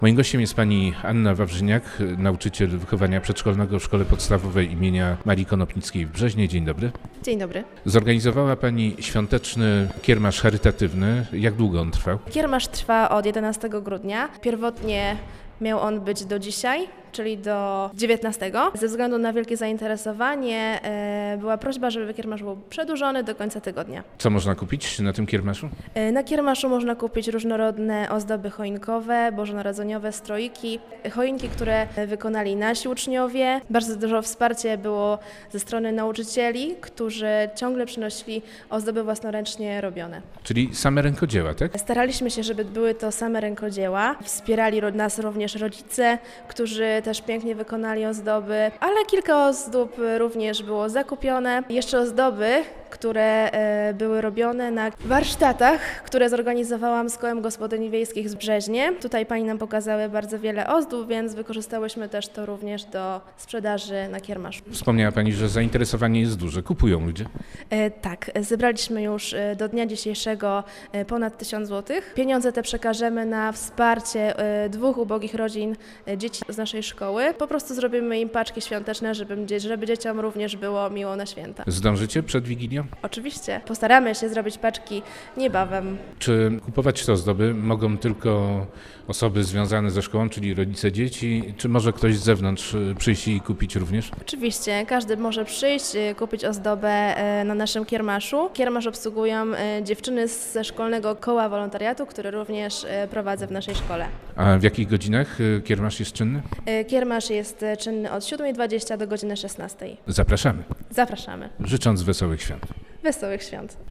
Moim gościem jest pani Anna Wawrzyniak, nauczyciel wychowania przedszkolnego w Szkole Podstawowej imienia Marii Konopnickiej w Brzeźnie. Dzień dobry. Dzień dobry. Zorganizowała pani świąteczny kiermasz charytatywny. Jak długo on trwał? Kiermasz trwa od 11 grudnia. Pierwotnie miał on być do dzisiaj, czyli do 19. Ze względu na wielkie zainteresowanie była prośba, żeby kiermasz był przedłużony do końca tygodnia. Co można kupić na tym kiermaszu? Na kiermaszu można kupić różnorodne ozdoby choinkowe, bożonarodzeniowe, stroiki, choinki, które wykonali nasi uczniowie. Bardzo dużo wsparcia było ze strony nauczycieli, którzy ciągle przynosili ozdoby własnoręcznie robione. Czyli same rękodzieła, tak? Staraliśmy się, żeby były to same rękodzieła. Wspierali nas również rodzice, którzy też pięknie wykonali ozdoby, ale kilka ozdób również było zakupione. Jeszcze ozdoby, które były robione na warsztatach, które zorganizowałam z Kołem Gospodyń Wiejskich z Brzeźnie. Tutaj pani nam pokazały bardzo wiele ozdób, więc wykorzystałyśmy też to również do sprzedaży na kiermaszu. Wspomniała pani, że zainteresowanie jest duże. Kupują ludzie. Tak, zebraliśmy już do dnia dzisiejszego ponad 1000 zł. Pieniądze te przekażemy na wsparcie 2 ubogich rodzin dzieci z naszej szkoły. Po prostu zrobimy im paczki świąteczne, żeby dzieciom również było miło na święta. Zdążycie przed Wigilią? Oczywiście. Postaramy się zrobić paczki niebawem. Czy kupować te ozdoby mogą tylko osoby związane ze szkołą, czyli rodzice dzieci, czy może ktoś z zewnątrz przyjść i kupić również? Oczywiście, każdy może przyjść, kupić ozdobę na naszym kiermaszu. Kiermasz obsługują dziewczyny ze szkolnego koła wolontariatu, który również prowadzę w naszej szkole. A w jakich godzinach kiermasz jest czynny? Kiermasz jest czynny od 7:20 do godziny 16. Zapraszamy, Zapraszamy. życząc wesołych świąt. Wesołych świąt.